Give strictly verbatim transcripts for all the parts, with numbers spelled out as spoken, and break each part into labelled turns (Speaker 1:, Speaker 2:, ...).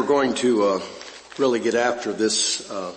Speaker 1: we're going to uh, really get after this uh,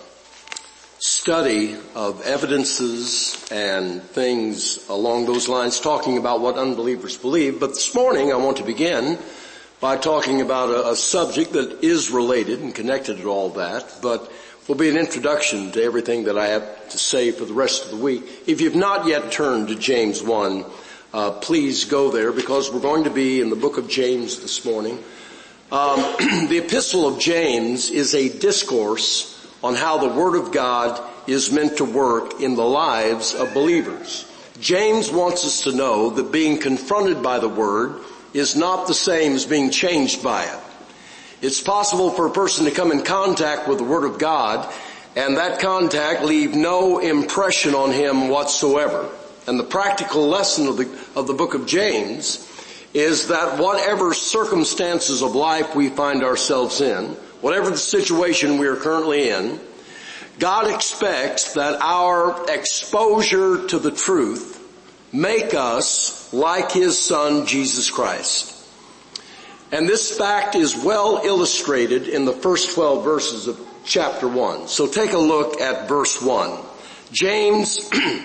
Speaker 1: study of evidences and things along those lines, talking about what unbelievers believe. But this morning I want to begin by talking about a, a subject that is related and connected to all that, but will be an introduction to everything that I have to say for the rest of the week. If you've not yet turned to James one, uh, please go there, because we're going to be in the book of James this morning. Um, the epistle of James is a discourse on how the Word of God is meant to work in the lives of believers. James wants us to know that being confronted by the Word is not the same as being changed by it. It's possible for a person to come in contact with the Word of God and that contact leave no impression on him whatsoever. And the practical lesson of the, of the book of James is that whatever circumstances of life we find ourselves in, whatever the situation we are currently in, God expects that our exposure to the truth make us like His Son, Jesus Christ. And this fact is well illustrated in the first twelve verses of chapter one. So take a look at verse one. James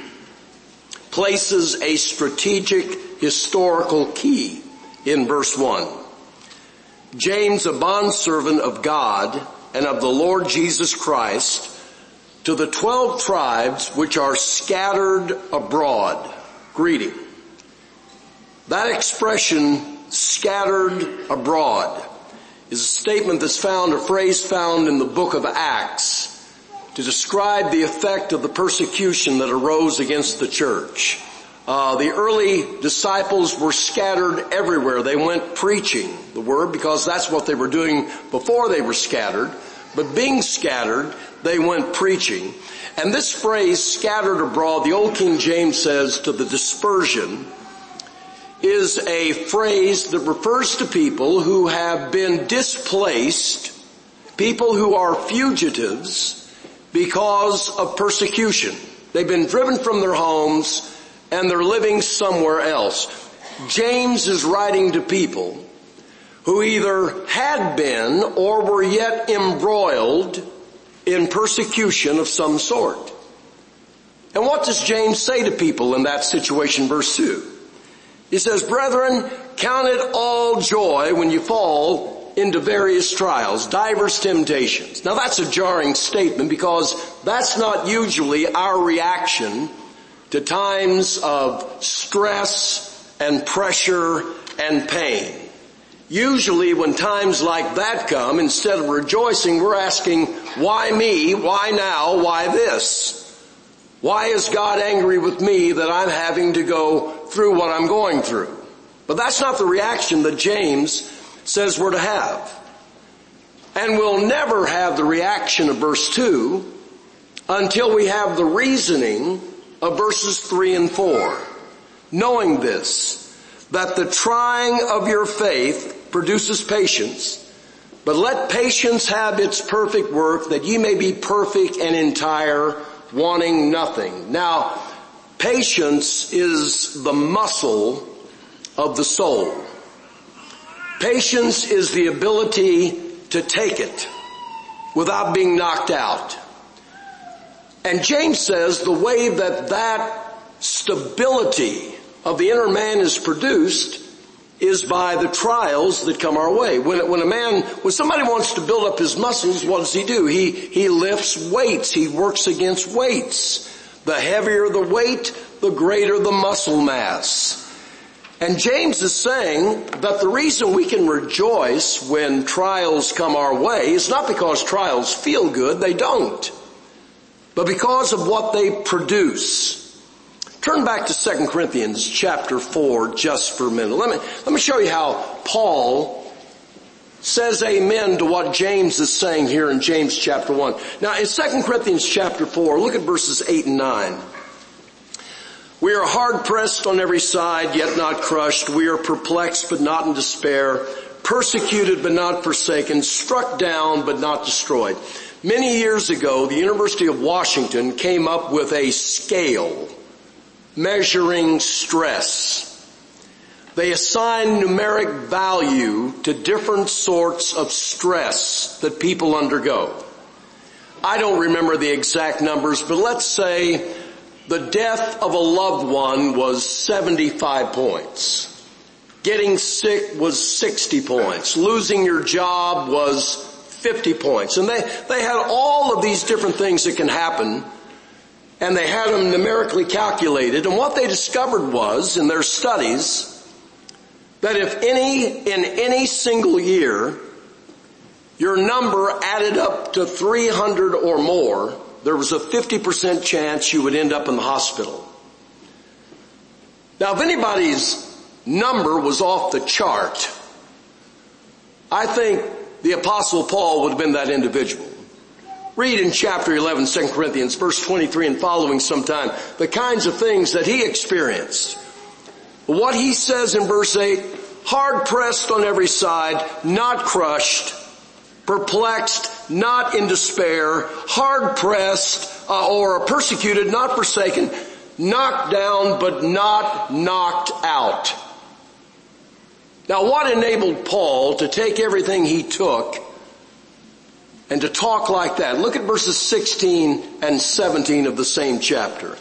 Speaker 1: places a strategic historical key in verse one. James, a bondservant of God and of the Lord Jesus Christ, to the twelve tribes which are scattered abroad, greeting. That expression, scattered abroad, is a statement that's found, a phrase found in the book of Acts to describe the effect of the persecution that arose against the church. Uh, the early disciples were scattered everywhere. They went preaching the word because that's what they were doing before they were scattered. But being scattered, they went preaching. And this phrase, scattered abroad, the old King James says to the dispersion, is a phrase that refers to people who have been displaced, people who are fugitives because of persecution. They've been driven from their homes and they're living somewhere else. James is writing to people who either had been or were yet embroiled in persecution of some sort. And what does James say to people in that situation? Verse two. He says, "Brethren, count it all joy when you fall into various trials, divers temptations." Now that's a jarring statement, because that's not usually our reaction to times of stress and pressure and pain. Usually when times like that come, instead of rejoicing, we're asking, why me? Why now? Why this? Why is God angry with me that I'm having to go through what I'm going through? But that's not the reaction that James says we're to have. And we'll never have the reaction of verse two until we have the reasoning of verses three and four. Knowing this, that the trying of your faith produces patience, but let patience have its perfect work, that ye may be perfect and entire, wanting nothing. Now, patience is the muscle of the soul. Patience is the ability to take it without being knocked out. And James says the way that that stability of the inner man is produced is by the trials that come our way. When, when a man, when somebody wants to build up his muscles, what does he do? He, he lifts weights. He works against weights. The heavier the weight, the greater the muscle mass. And James is saying that the reason we can rejoice when trials come our way is not because trials feel good. They don't. But because of what they produce. Turn back to Second Corinthians chapter four just for a minute. Let me, let me show you how Paul says amen to what James is saying here in James chapter one. Now in Second Corinthians chapter four, look at verses eight and nine. "We are hard pressed on every side, yet not crushed. We are perplexed, but not in despair. Persecuted, but not forsaken. Struck down, but not destroyed." Many years ago, the University of Washington came up with a scale measuring stress. they assign numeric value to different sorts of stress that people undergo. I don't remember the exact numbers, but let's say the death of a loved one was seventy-five points. Getting sick was sixty points. Losing your job was fifty points. And they, they had all of these different things that can happen, and they had them numerically calculated. And what they discovered was, in their studies, that if any, in any single year, your number added up to three hundred or more, there was a fifty percent chance you would end up in the hospital. Now, if anybody's number was off the chart, I think the Apostle Paul would have been that individual. Read in chapter eleven, Second Corinthians, verse twenty-three and following sometime, the kinds of things that he experienced. What he says in verse eight, hard pressed on every side, not crushed, perplexed, not in despair, hard pressed uh, or persecuted, not forsaken, knocked down but not knocked out. Now, what enabled Paul to take everything he took and to talk like that? Look at verses sixteen and seventeen of the same chapter.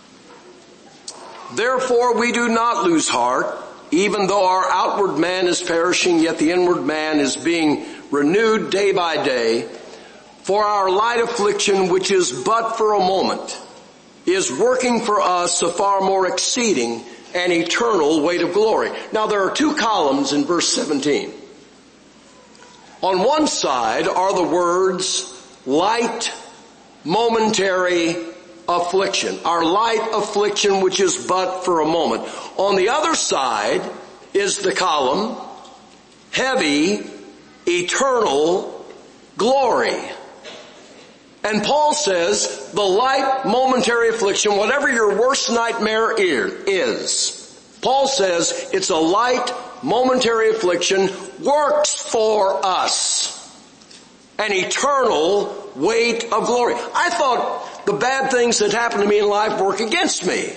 Speaker 1: Therefore we do not lose heart, even though our outward man is perishing, yet the inward man is being renewed day by day. For our light affliction, which is but for a moment, is working for us a far more exceeding and eternal weight of glory. Now there are two columns in verse seventeen. On one side are the words light, momentary affliction. Our light affliction, which is but for a moment. On the other side is the column heavy, eternal glory. And Paul says the light momentary affliction, whatever your worst nightmare is, Paul says it's a light momentary affliction, works for us an eternal weight of glory. I thought the bad things that happen to me in life work against me.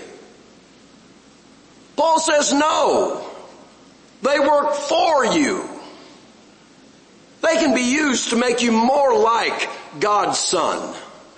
Speaker 1: Paul says no, they work for you. They can be used to make you more like God's Son.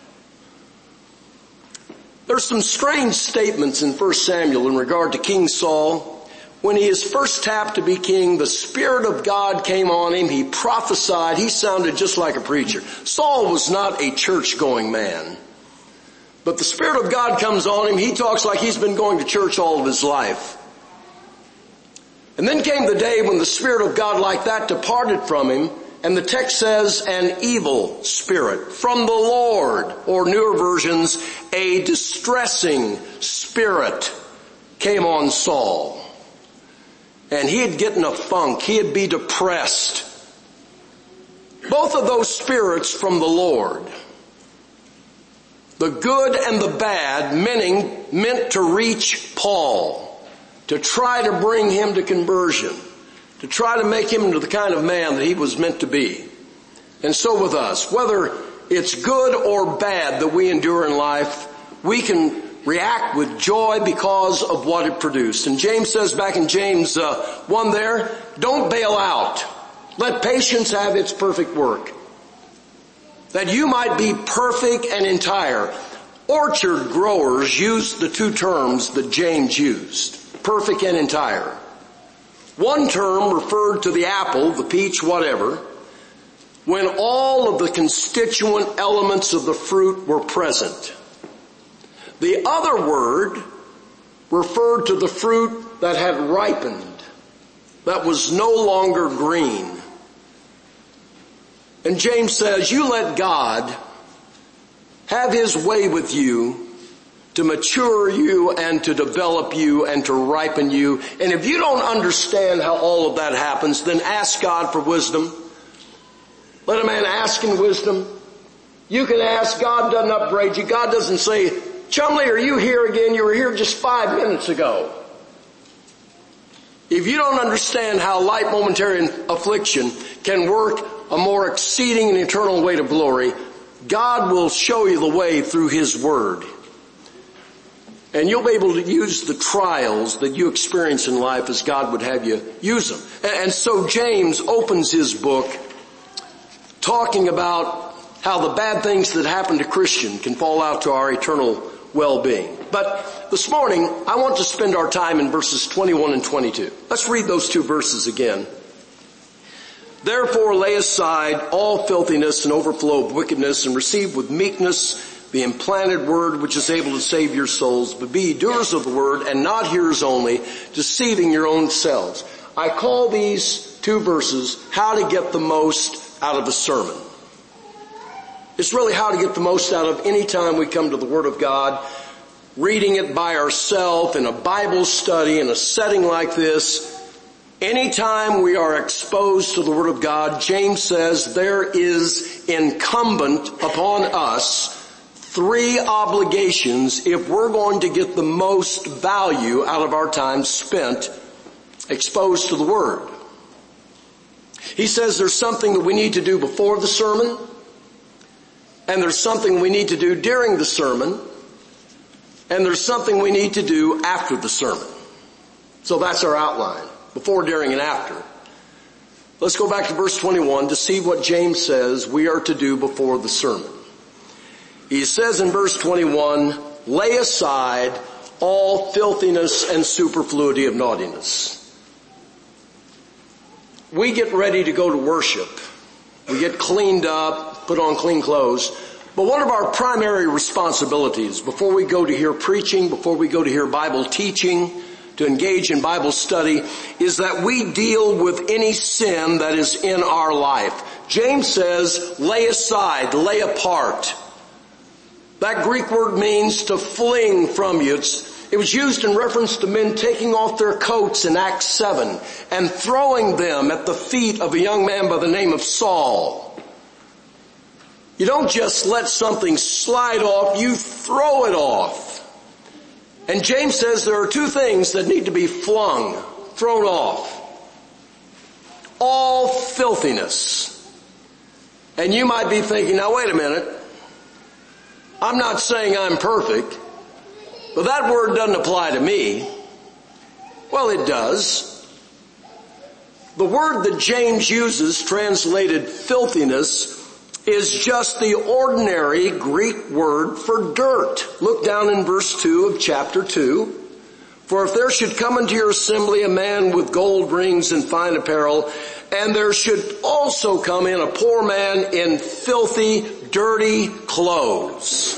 Speaker 1: There's some strange statements in First Samuel in regard to King Saul. When he is first tapped to be king, the Spirit of God came on him. He prophesied. He sounded just like a preacher. Saul was not a church-going man. But the Spirit of God comes on him. He talks like he's been going to church all of his life. And then came the day when the Spirit of God like that departed from him. And the text says an evil spirit from the Lord, or newer versions, a distressing spirit came on Saul. And he'd get in a funk. He'd be depressed. Both of those spirits from the Lord. The good and the bad meaning, meant to reach Paul, to try to bring him to conversion, to try to make him into the kind of man that he was meant to be. And so with us, whether it's good or bad that we endure in life, we can react with joy because of what it produced. And James says back in James uh, one there, don't bail out. Let patience have its perfect work, that you might be perfect and entire. Orchard growers use the two terms that James used, perfect and entire. One term referred to the apple, the peach, whatever, when all of the constituent elements of the fruit were present. The other word referred to the fruit that had ripened, that was no longer green. And James says, you let God have his way with you to mature you and to develop you and to ripen you. And if you don't understand how all of that happens, then ask God for wisdom. Let a man ask in wisdom. You can ask. God doesn't upbraid you. God doesn't say, Chumley, are you here again? You were here just five minutes ago. If you don't understand how light momentary affliction can work a more exceeding and eternal weight of glory, God will show you the way through his word. And you'll be able to use the trials that you experience in life as God would have you use them. And so James opens his book talking about how the bad things that happen to Christians can fall out to our eternal well-being. But this morning, I want to spend our time in verses twenty-one and twenty-two. Let's read those two verses again. Therefore lay aside all filthiness and overflow of wickedness, and receive with meekness the implanted word which is able to save your souls. But be doers of the word and not hearers only, deceiving your own selves. I call these two verses how to get the most out of a sermon. It's really how to get the most out of any time we come to the Word of God, reading it by ourselves in a Bible study in a setting like this. Anytime we are exposed to the Word of God, James says there is incumbent upon us three obligations if we're going to get the most value out of our time spent exposed to the Word. He says there's something that we need to do before the sermon, and there's something we need to do during the sermon, and there's something we need to do after the sermon. So that's our outline, before, during, and after. Let's go back to verse twenty-one to see what James says we are to do before the sermon. He says in verse twenty-one, lay aside all filthiness and superfluity of naughtiness. We get ready to go to worship. We get cleaned up, put on clean clothes. But one of our primary responsibilities before we go to hear preaching, before we go to hear Bible teaching, to engage in Bible study, is that we deal with any sin that is in our life. James says, lay aside, lay apart. That Greek word means to fling from you. It's, it was used in reference to men taking off their coats in Acts seven and throwing them at the feet of a young man by the name of Saul. You don't just let something slide off, you throw it off. And James says there are two things that need to be flung, thrown off. All filthiness. And you might be thinking, now wait a minute. I'm not saying I'm perfect, but that word doesn't apply to me. Well, it does. The word that James uses, translated filthiness, is just the ordinary Greek word for dirt. Look down in verse two of chapter two. For if there should come into your assembly a man with gold rings and fine apparel, and there should also come in a poor man in filthy, dirty clothes.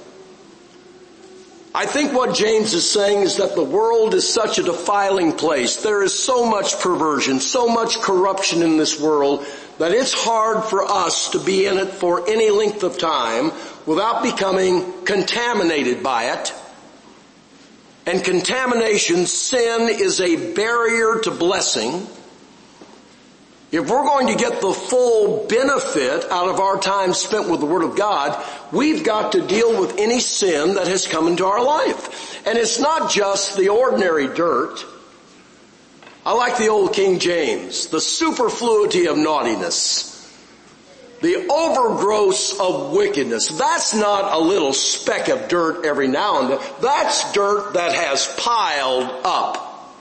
Speaker 1: I think what James is saying is that the world is such a defiling place. There is so much perversion, so much corruption in this world, that it's hard for us to be in it for any length of time without becoming contaminated by it. And contamination, sin, is a barrier to blessing. If we're going to get the full benefit out of our time spent with the Word of God, we've got to deal with any sin that has come into our life. And it's not just the ordinary dirt. I like the old King James, the superfluity of naughtiness, the overgrowth of wickedness. That's not a little speck of dirt every now and then. That's dirt that has piled up.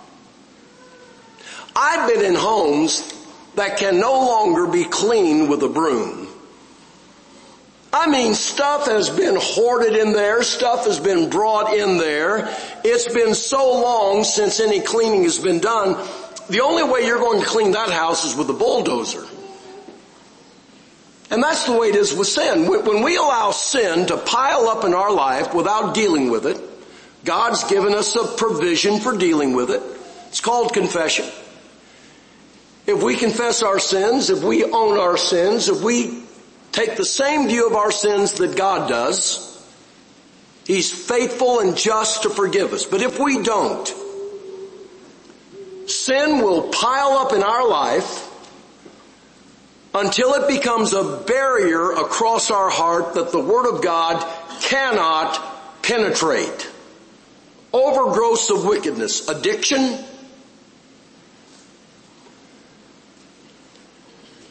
Speaker 1: I've been in homes that can no longer be cleaned with a broom. I mean, stuff has been hoarded in there, stuff has been brought in there. It's been so long since any cleaning has been done. The only way you're going to clean that house is with a bulldozer. And that's the way it is with sin. When we allow sin to pile up in our life without dealing with it, God's given us a provision for dealing with it. It's called confession. If we confess our sins, if we own our sins, if we take the same view of our sins that God does, He's faithful and just to forgive us. But if we don't, sin will pile up in our life until it becomes a barrier across our heart that the Word of God cannot penetrate. Overgrowth of wickedness, addiction,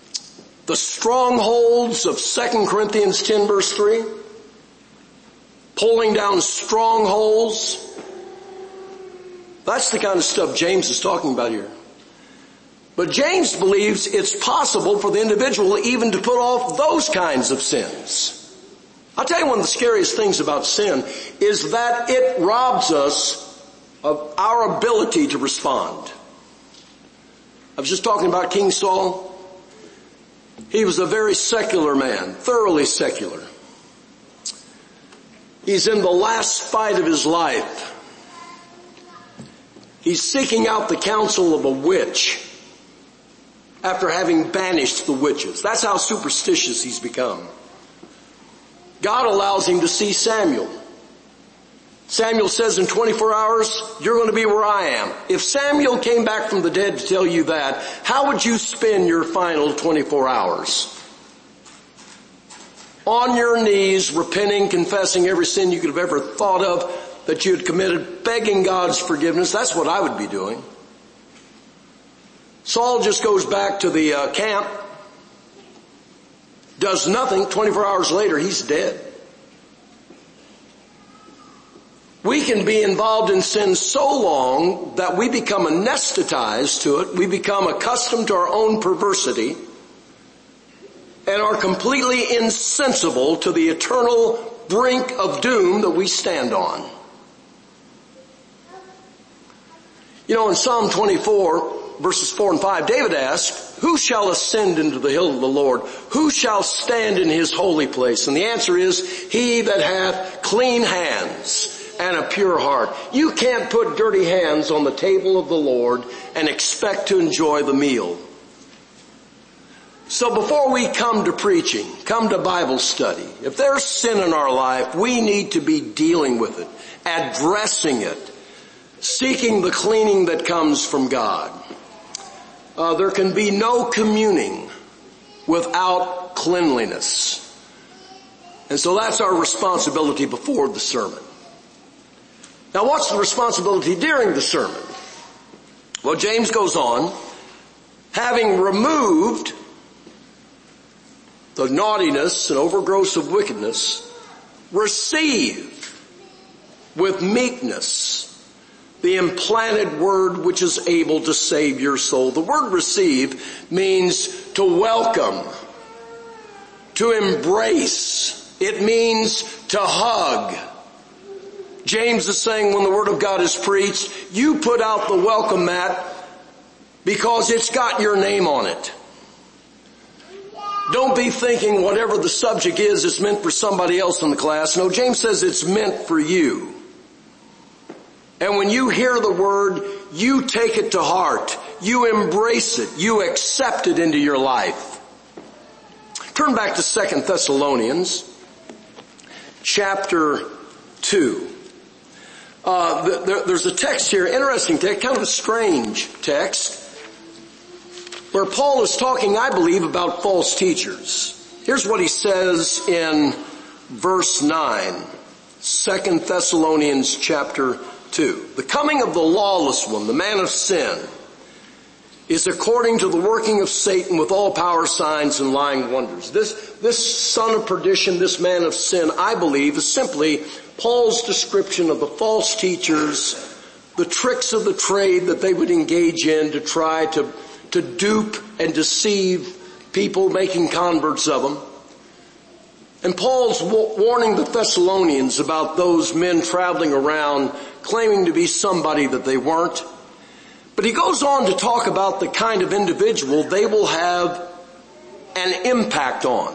Speaker 1: the strongholds of Second Corinthians ten verse three. pulling down strongholds. That's the kind of stuff James is talking about here. But James believes it's possible for the individual even to put off those kinds of sins. I'll tell you one of the scariest things about sin is that it robs us of our ability to respond. I was just talking about King Saul. He was a very secular man, thoroughly secular. He's in the last fight of his life. He's seeking out the counsel of a witch after having banished the witches. That's how superstitious he's become. God allows him to see Samuel. Samuel says in twenty-four hours, you're going to be where I am. If Samuel came back from the dead to tell you that, how would you spend your final twenty-four hours? On your knees, repenting, confessing every sin you could have ever thought of that you had committed, begging God's forgiveness. That's what I would be doing. Saul just goes back to the uh, camp, does nothing. twenty-four hours later, he's dead. We can be involved in sin so long that we become anesthetized to it. We become accustomed to our own perversity and are completely insensible to the eternal brink of doom that we stand on. You know, in Psalm twenty-four, verses four and five, David asked, who shall ascend into the hill of the Lord? Who shall stand in his holy place? And the answer is, he that hath clean hands and a pure heart. You can't put dirty hands on the table of the Lord and expect to enjoy the meal. So before we come to preaching, come to Bible study, if there's sin in our life, we need to be dealing with it, addressing it, seeking the cleaning that comes from God. Uh, there can be no communing without cleanliness. And so that's our responsibility before the sermon. Now what's the responsibility during the sermon? Well, James goes on, having removed the naughtiness and overgrowth of wickedness, receive with meekness the implanted word which is able to save your soul. The word receive means to welcome, to embrace. It means to hug. James is saying when the word of God is preached, you put out the welcome mat because it's got your name on it. Don't be thinking whatever the subject is, it's meant for somebody else in the class. No, James says it's meant for you. And when you hear the word, you take it to heart. You embrace it. You accept it into your life. Turn back to Second Thessalonians chapter two. Uh, there, there's a text here, interesting text, kind of a strange text, where Paul is talking, I believe, about false teachers. Here's what he says in verse nine, Second Thessalonians chapter two. The coming of the lawless one, the man of sin, is according to the working of Satan with all power, signs, and lying wonders. This, this son of perdition, this man of sin, I believe, is simply Paul's description of the false teachers, the tricks of the trade that they would engage in to try to, to dupe and deceive people, making converts of them. And Paul's warning the Thessalonians about those men traveling around claiming to be somebody that they weren't. But he goes on to talk about the kind of individual they will have an impact on.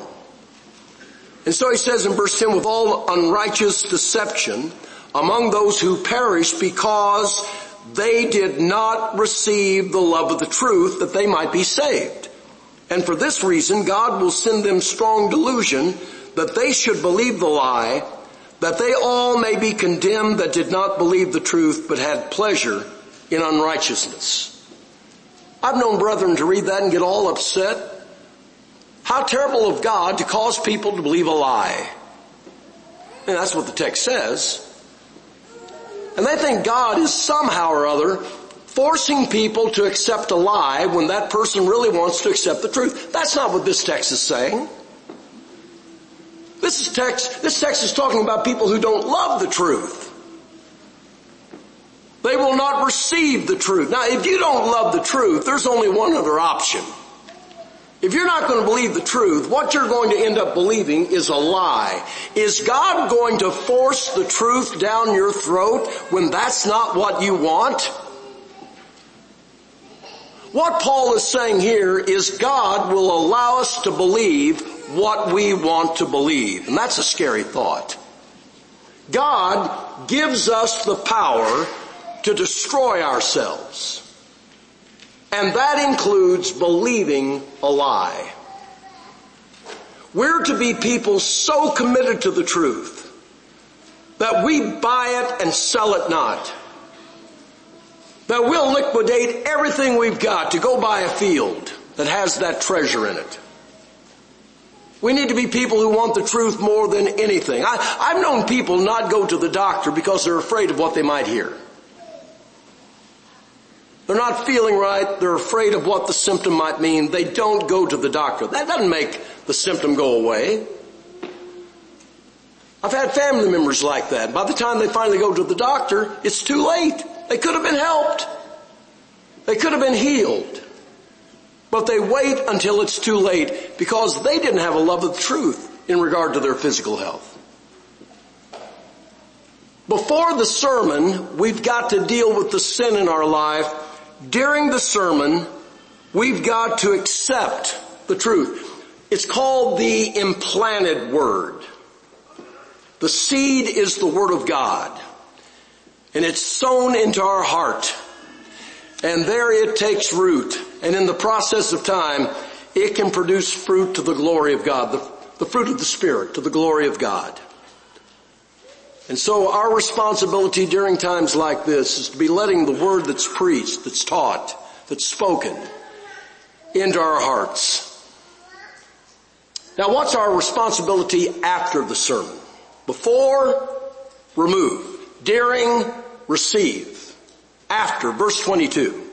Speaker 1: And so he says in verse ten, with all unrighteous deception among those who perish because they did not receive the love of the truth that they might be saved. And for this reason, God will send them strong delusion that they should believe the lie, that they all may be condemned that did not believe the truth but had pleasure in unrighteousness. I've known brethren to read that and get all upset. How terrible of God to cause people to believe a lie. And that's what the text says. And they think God is somehow or other forcing people to accept a lie when that person really wants to accept the truth. That's not what this text is saying. This this is text, this text is talking about people who don't love the truth. They will not receive the truth. Now, if you don't love the truth, there's only one other option. If you're not going to believe the truth, what you're going to end up believing is a lie. Is God going to force the truth down your throat when that's not what you want? What Paul is saying here is God will allow us to believe what we want to believe. And that's a scary thought. God gives us the power to destroy ourselves. And that includes believing a lie. We're to be people so committed to the truth that we buy it and sell it not. That we'll liquidate everything we've got to go buy a field that has that treasure in it. We need to be people who want the truth more than anything. I, I've known people not go to the doctor because they're afraid of what they might hear. They're not feeling right. They're afraid of what the symptom might mean. They don't go to the doctor. That doesn't make the symptom go away. I've had family members like that. By the time they finally go to the doctor, it's too late. They could have been helped. They could have been healed. But they wait until it's too late because they didn't have a love of the truth in regard to their physical health. Before the sermon, we've got to deal with the sin in our life. During the sermon, we've got to accept the truth. It's called the implanted word. The seed is the word of God. And it's sown into our heart. And there it takes root. And in the process of time, it can produce fruit to the glory of God. The, the fruit of the Spirit to the glory of God. And so our responsibility during times like this is to be letting the word that's preached, that's taught, that's spoken into our hearts. Now what's our responsibility after the sermon? Before, remove. During, receive. After, verse twenty-two.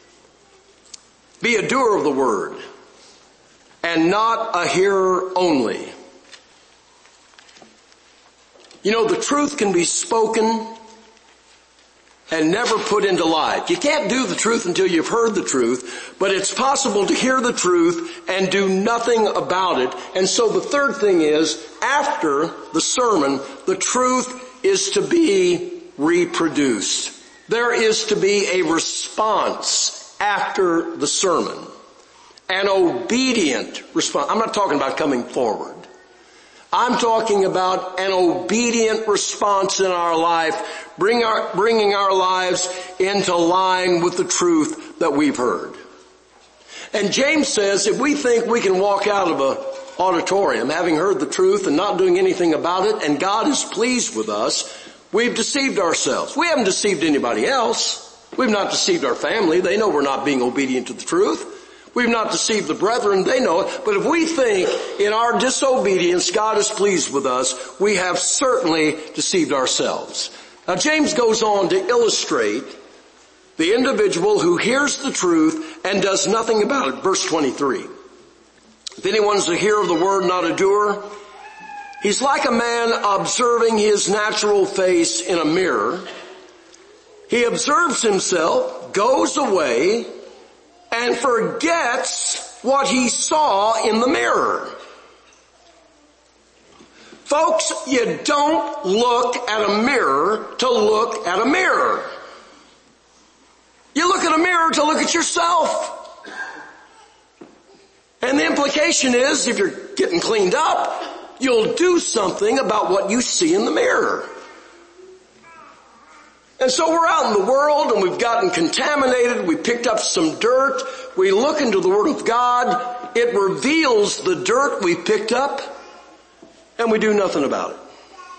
Speaker 1: Be a doer of the word and not a hearer only. You know, the truth can be spoken and never put into life. You can't do the truth until you've heard the truth, but it's possible to hear the truth and do nothing about it. And so the third thing is, after the sermon, the truth is to be reproduced. There is to be a response after the sermon. An obedient response. I'm not talking about coming forward. I'm talking about an obedient response in our life, bring our, bringing our lives into line with the truth that we've heard. And James says if we think we can walk out of an auditorium having heard the truth and not doing anything about it, and God is pleased with us, we've deceived ourselves. We haven't deceived anybody else. We've not deceived our family. They know we're not being obedient to the truth. We've not deceived the brethren. They know it. But if we think in our disobedience God is pleased with us, we have certainly deceived ourselves. Now James goes on to illustrate the individual who hears the truth and does nothing about it. Verse twenty-three. If anyone's a hearer of the word, not a doer, he's like a man observing his natural face in a mirror. He observes himself, goes away, and forgets what he saw in the mirror. Folks, you don't look at a mirror to look at a mirror. You look at a mirror to look at yourself. And the implication is, if you're getting cleaned up, you'll do something about what you see in the mirror. And so we're out in the world and we've gotten contaminated. We picked up some dirt. We look into the Word of God. It reveals the dirt we picked up and we do nothing about it.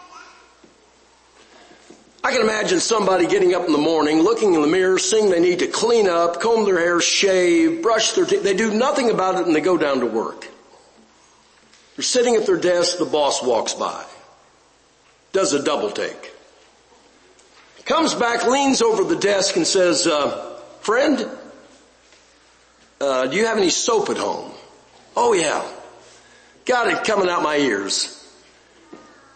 Speaker 1: I can imagine somebody getting up in the morning, looking in the mirror, seeing they need to clean up, comb their hair, shave, brush their teeth. They do nothing about it and they go down to work. They're sitting at their desk, the boss walks by, does a double take. Comes back, leans over the desk and says, uh, friend, uh, do you have any soap at home? Oh yeah. Got it coming out my ears.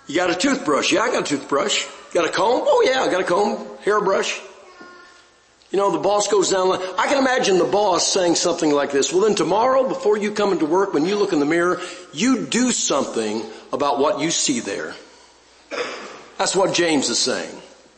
Speaker 1: You got a toothbrush? Yeah, I got a toothbrush. Got a comb? Oh yeah, I got a comb. Hairbrush. You know, the boss goes down. I can imagine the boss saying something like this. Well, then tomorrow, before you come into work, when you look in the mirror, you do something about what you see there. That's what James is saying.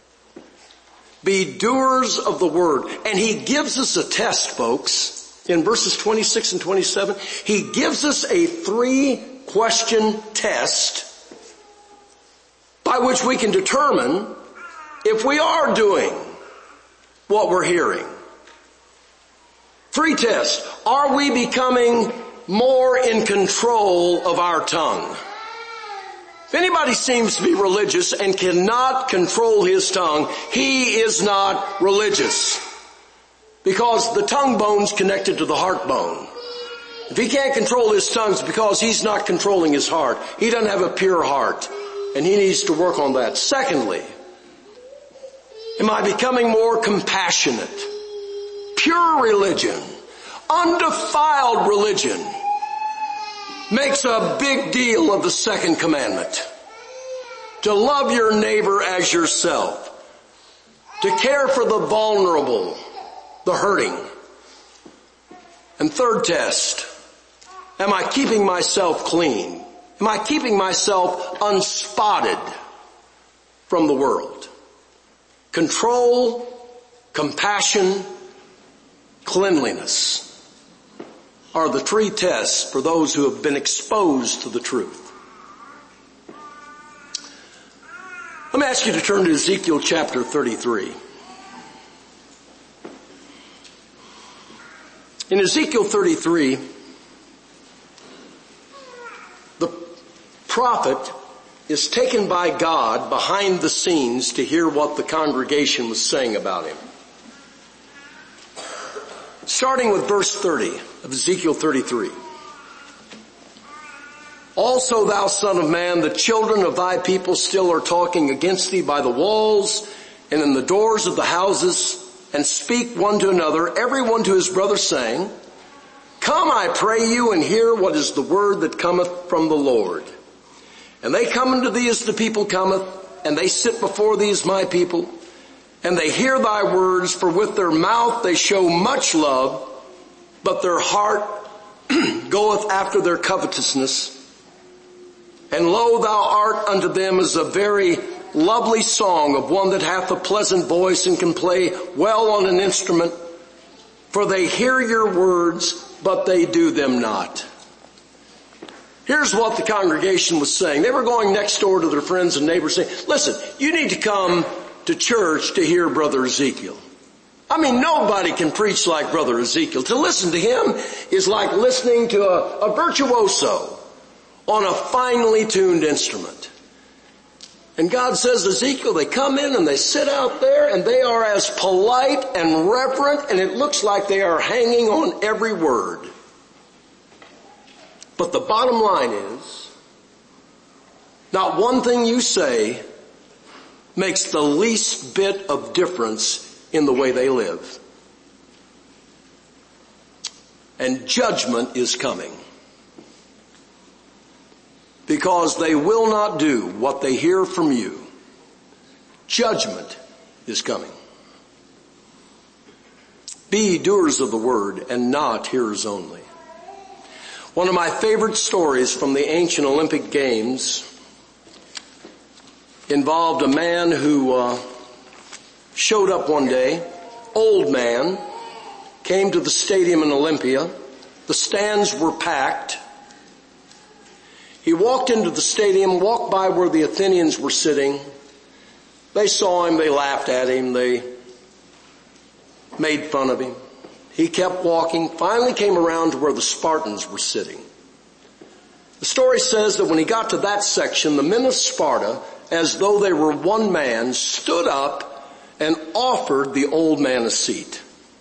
Speaker 1: Be doers of the word. And he gives us a test, folks. In verses twenty-six and twenty-seven, he gives us a three-question test by which we can determine if we are doing what we're hearing. Three tests. Are we becoming more in control of our tongue? If anybody seems to be religious and cannot control his tongue, he is not religious. Because the tongue bone's connected to the heart bone. If he can't control his tongue, it's because he's not controlling his heart. He doesn't have a pure heart. And he needs to work on that. Secondly, am I becoming more compassionate? Pure religion, undefiled religion, makes a big deal of the second commandment. To love your neighbor as yourself. To care for the vulnerable, the hurting. And third test, am I keeping myself clean? Am I keeping myself unspotted from the world? Control, compassion, cleanliness are the three tests for those who have been exposed to the truth. Let me ask you to turn to Ezekiel chapter thirty-three. In Ezekiel thirty-three, the prophet is taken by God behind the scenes to hear what the congregation was saying about him. Starting with verse thirty of Ezekiel thirty-three. Also, thou son of man, the children of thy people still are talking against thee by the walls and in the doors of the houses, and speak one to another, every one to his brother, saying, Come, I pray you, and hear what is the word that cometh from the Lord. And they come unto thee as the people cometh, and they sit before thee as my people, and they hear thy words, for with their mouth they show much love, but their heart goeth after their covetousness. And lo, thou art unto them as a very lovely song of one that hath a pleasant voice and can play well on an instrument. For they hear your words, but they do them not. Here's what the congregation was saying. They were going next door to their friends and neighbors saying, listen, you need to come to church to hear Brother Ezekiel. I mean, nobody can preach like Brother Ezekiel. To listen to him is like listening to a, a virtuoso on a finely tuned instrument. And God says, Ezekiel, they come in and they sit out there and they are as polite and reverent, and it looks like they are hanging on every word. But the bottom line is, not one thing you say makes the least bit of difference in the way they live. And judgment is coming. Because they will not do what they hear from you. Judgment is coming. Be ye doers of the word and not hearers only. One of my favorite stories from the ancient Olympic Games involved a man who uh, showed up one day, old man, came to the stadium in Olympia. The stands were packed. He walked into the stadium, walked by where the Athenians were sitting. They saw him, they laughed at him, they made fun of him. He kept walking, finally came around to where the Spartans were sitting. The story says that when he got to that section, the men of Sparta, as though they were one man, stood up and offered the old man a seat.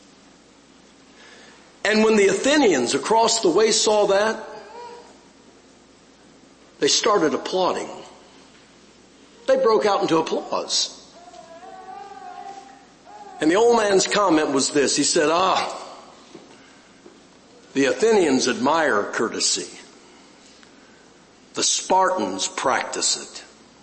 Speaker 1: And when the Athenians across the way saw that, they started applauding. They broke out into applause. And the old man's comment was this. He said, ah, the Athenians admire courtesy. The Spartans practice it.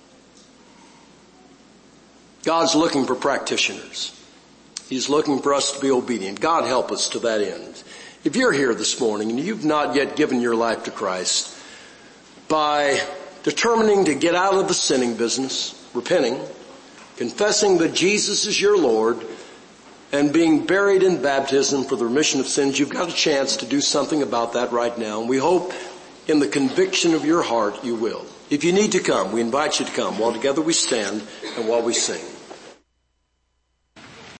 Speaker 1: God's looking for practitioners. He's looking for us to be obedient. God help us to that end. If you're here this morning and you've not yet given your life to Christ, by determining to get out of the sinning business, repenting, confessing that Jesus is your Lord, and being buried in baptism for the remission of sins, you've got a chance to do something about that right now. And we hope in the conviction of your heart you will. If you need to come, we invite you to come while together we stand and while we sing.